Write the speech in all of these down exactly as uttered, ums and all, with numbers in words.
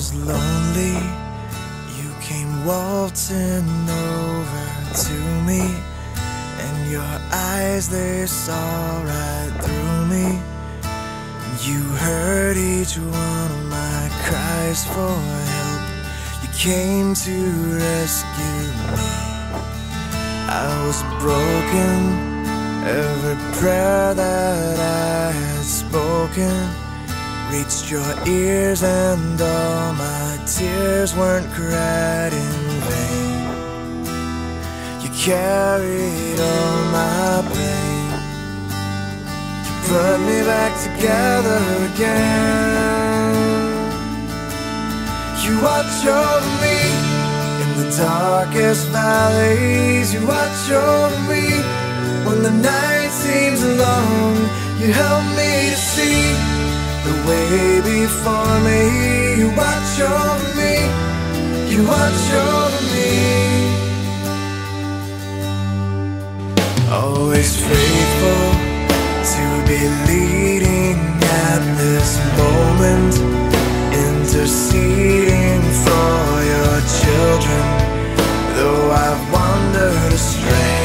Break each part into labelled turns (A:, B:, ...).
A: was lonely, you came waltzing over to me, and your eyes, they saw right through me. You heard each one of my cries for help. You came to rescue me. I was broken, every prayer that I had spoken reached your ears, and all my tears weren't cried in vain. You carried all my pain, you put me back together again. You watch over me in the darkest valleys. You watch over me when the night seems long. You help me to see the way before me. You watch over me, you watch over me. Always faithful to be leading at this moment, interceding for your children, though I've wandered astray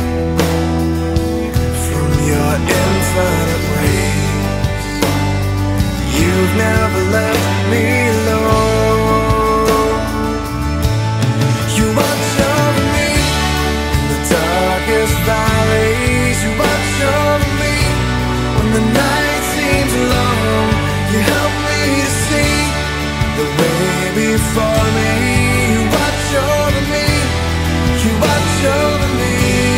A: from your infinite ways. You've never left me alone. You watch over me in the darkest valleys. You watch over me when the night seems long. You help me to see the way before me. You watch over me, you watch over me.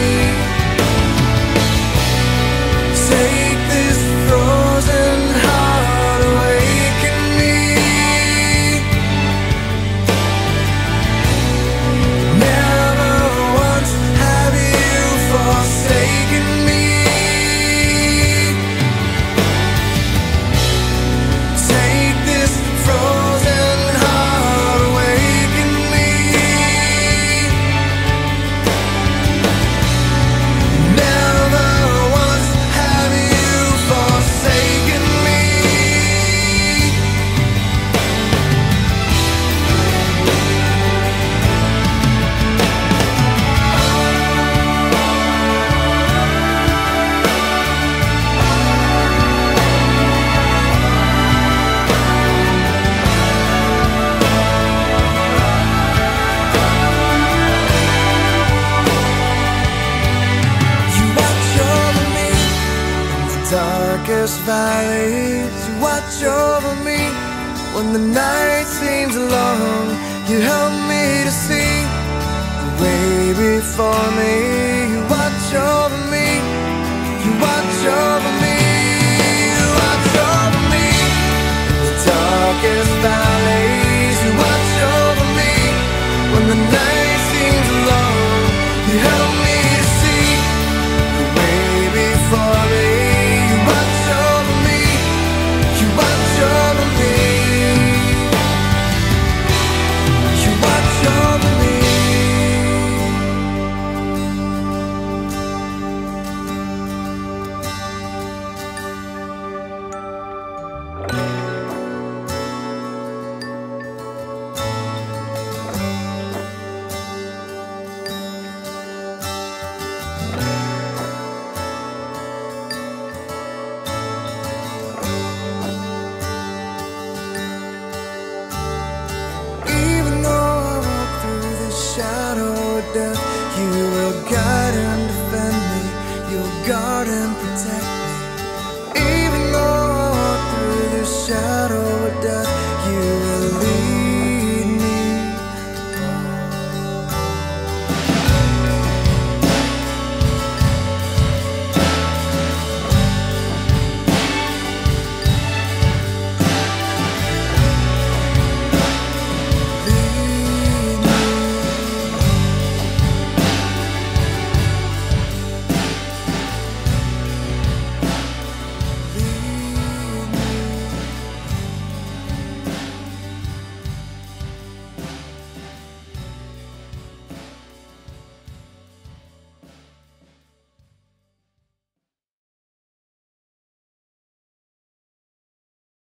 A: Take this frozen heart, awaken me. Never once have you forsaken me. Take this frozen heart, awaken me. Never once have you forsaken me. You watch over me in the darkest valleys. You watch over me when the night seems long. You help me to see the way before me. You watch over me, you watch over me. You watch over me in the darkest valleys. You watch over me when the night seems long. You help me to see the way before me. You watch over me, you watch over me. You watch over me. Even though I walk through the shadow of death, you will guide and defend me. You'll guard and protect